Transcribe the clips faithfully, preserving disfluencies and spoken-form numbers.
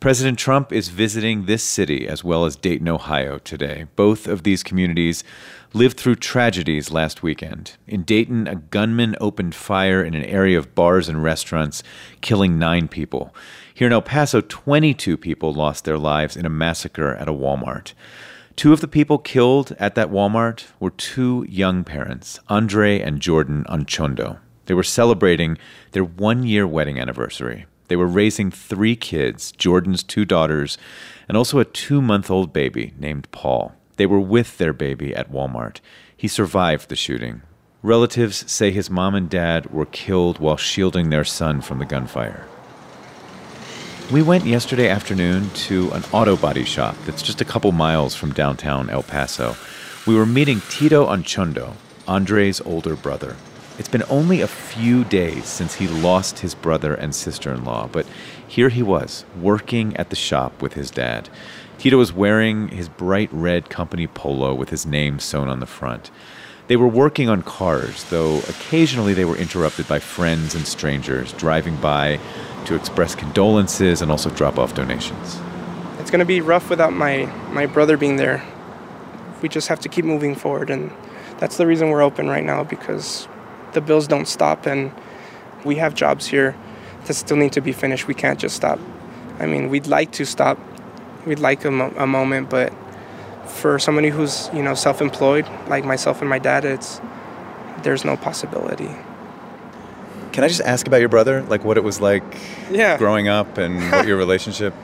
President Trump is visiting this city as well as Dayton, Ohio today. Both of these communities lived through tragedies last weekend. In Dayton, a gunman opened fire in an area of bars and restaurants, killing nine people. Here in El Paso, twenty-two people lost their lives in a massacre at a Walmart. Two of the people killed at that Walmart were two young parents, Andre and Jordan Anchondo. They were celebrating their one-year wedding anniversary. They were raising three kids, Jordan's two daughters, and also a two-month-old baby named Paul. They were with their baby at Walmart. He survived the shooting. Relatives say his mom and dad were killed while shielding their son from the gunfire. We went yesterday afternoon to an auto body shop that's just a couple miles from downtown El Paso. We were meeting Tito Anchondo, Andre's older brother. It's been only a few days since he lost his brother and sister-in-law, but here he was, working at the shop with his dad. Tito was wearing his bright red company polo with his name sewn on the front. They were working on cars, though occasionally they were interrupted by friends and strangers driving by to express condolences and also drop off donations. It's going to be rough without my, my brother being there. We just have to keep moving forward, and that's the reason we're open right now, because the bills don't stop, and we have jobs here that still need to be finished. We can't just stop. I mean, we'd like to stop. We'd like a, mo- a moment, but for somebody who's, you know, self-employed, like myself and my dad, it's there's no possibility. Can I just ask about your brother? Like what it was like yeah. growing up and what your relationship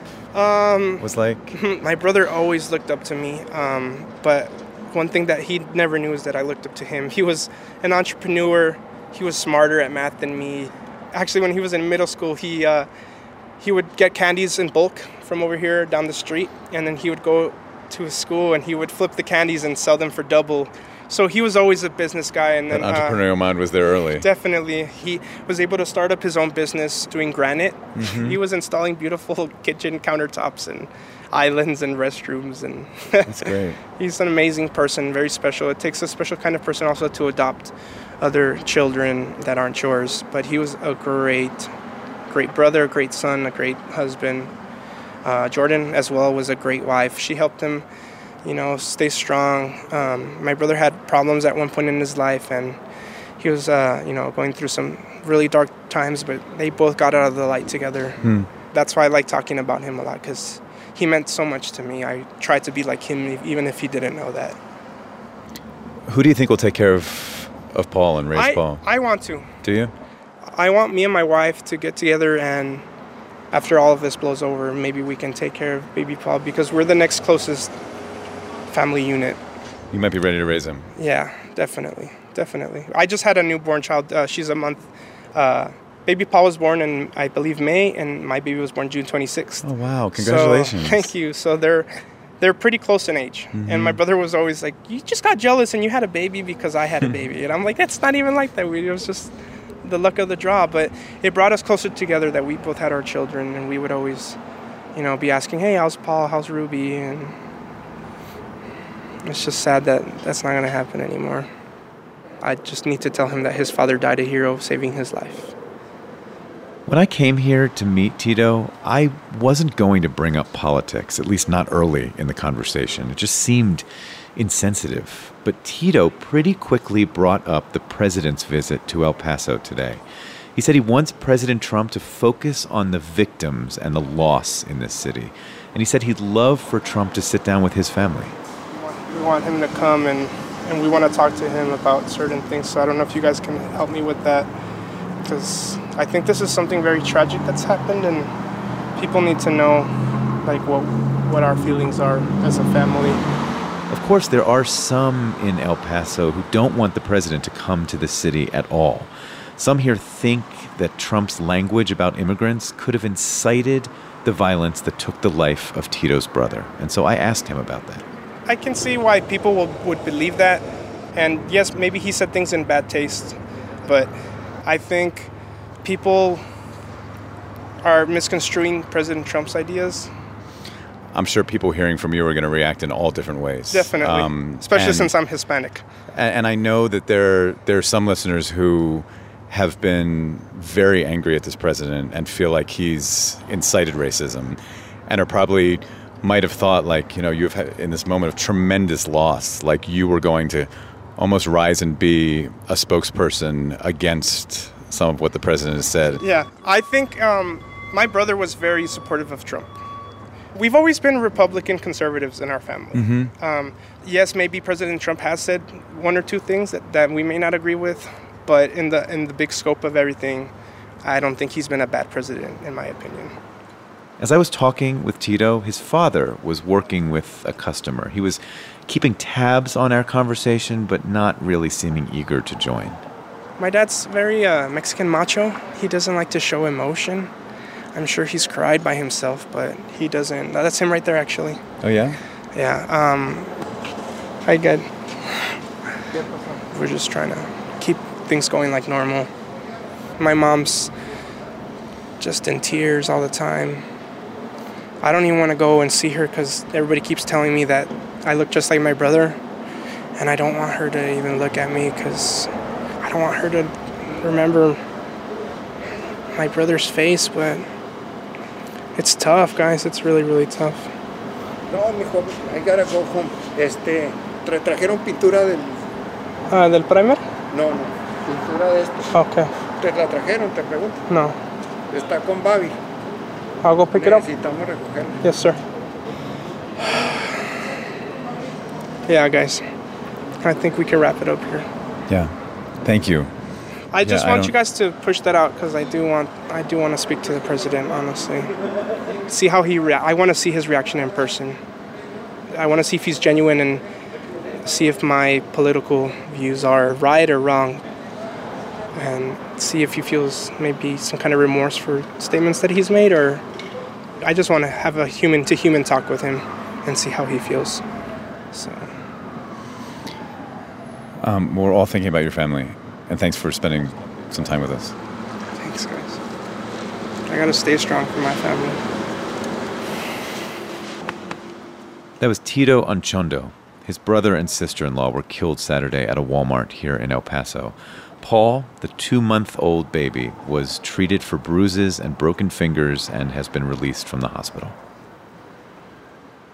um, was like? My brother always looked up to me, um, but one thing that he never knew is that I looked up to him. He was an entrepreneur. He was smarter at math than me. Actually, when he was in middle school, he uh, he would get candies in bulk from over here down the street, and then he would go to his school and he would flip the candies and sell them for double. So he was always a business guy. And then, that entrepreneurial uh, mind was there early. Definitely. He was able to start up his own business doing granite. Mm-hmm. He was installing beautiful kitchen countertops and islands and restrooms. And that's great. He's an amazing person, very special. It takes a special kind of person also to adopt other children that aren't yours. But he was a great, great brother, a great son, a great husband. Uh, Jordan, as well, was a great wife. She helped him, you know, stay strong. Um, my brother had problems at one point in his life, and he was, uh, you know, going through some really dark times, but they both got out of the light together. Hmm. That's why I like talking about him a lot, because he meant so much to me. I tried to be like him, even if he didn't know that. Who do you think will take care of, of Paul and raise I, Paul? I want to. Do you? I want me and my wife to get together, and after all of this blows over, maybe we can take care of baby Paul, because we're the next closest family unit. You might be ready to raise him. Yeah, definitely, definitely. I just had a newborn child. Uh, she's a month. Uh, baby Paul was born in, I believe, May, and my baby was born June twenty-sixth. Oh, wow. Congratulations. So, thank you. So they're they're pretty close in age. Mm-hmm. And my brother was always like, you just got jealous and you had a baby because I had a baby. And I'm like, that's not even like that. We, it was just the luck of the draw. But it brought us closer together that we both had our children, and we would always, you know, be asking, hey, how's Paul? How's Ruby? And it's just sad that that's not going to happen anymore. I just need to tell him that his father died a hero, saving his life. When I came here to meet Tito, I wasn't going to bring up politics, at least not early in the conversation. It just seemed insensitive. But Tito pretty quickly brought up the president's visit to El Paso today. He said he wants President Trump to focus on the victims and the loss in this city. And he said he'd love for Trump to sit down with his family. We want him to come, and, and we want to talk to him about certain things. So I don't know if you guys can help me with that, because I think this is something very tragic that's happened, and people need to know like what what our feelings are as a family. Of course, there are some in El Paso who don't want the president to come to the city at all. Some here think that Trump's language about immigrants could have incited the violence that took the life of Tito's brother. And so I asked him about that. I can see why people will, would believe that. And yes, maybe he said things in bad taste, but I think people are misconstruing President Trump's ideas. I'm sure people hearing from you are going to react in all different ways. Definitely, um, especially and, since I'm Hispanic. And, and I know that there, there are some listeners who have been very angry at this president and feel like he's incited racism. and are probably might have thought, like, you know, you've had in this moment of tremendous loss, like you were going to almost rise and be a spokesperson against some of what the president has said. Yeah, I think um, my brother was very supportive of Trump. We've always been Republican conservatives in our family. Mm-hmm. Um, yes, maybe President Trump has said one or two things that, that we may not agree with, but in the in the big scope of everything, I don't think he's been a bad president, in my opinion. As I was talking with Tito, his father was working with a customer. He was keeping tabs on our conversation, but not really seeming eager to join. My dad's very uh, Mexican macho. He doesn't like to show emotion. I'm sure he's cried by himself, but he doesn't. That's him right there, actually. Oh, yeah? Yeah. Um, hi, good. We're just trying to keep things going like normal. My mom's just in tears all the time. I don't even want to go and see her because everybody keeps telling me that I look just like my brother, and I don't want her to even look at me because I don't want her to remember my brother's face, but it's tough, guys. It's really, really tough. No, mijo, I gotta go home. Este, tra trajeron pintura del... Ah, ¿del primer? No, no, pintura de esto. Okay. ¿Te la trajeron, te pregunto? No. Está con Babi. I'll go pick it up. Necesitamos recogerlo. Yes, sir. Yeah, guys. I think we can wrap it up here. Yeah. Thank you. I just yeah, want I you guys to push that out because I do want I do want to speak to the president, honestly. See how he rea- I want to see his reaction in person. I want to see if he's genuine and see if my political views are right or wrong. And see if he feels maybe some kind of remorse for statements that he's made, or I just want to have a human-to-human talk with him and see how he feels. So, um, we're all thinking about your family, and thanks for spending some time with us. Thanks, guys. I gotta stay strong for my family. That was Tito Anchondo. His brother and sister-in-law were killed Saturday at a Walmart here in El Paso. Paul, the two-month-old baby, was treated for bruises and broken fingers and has been released from the hospital.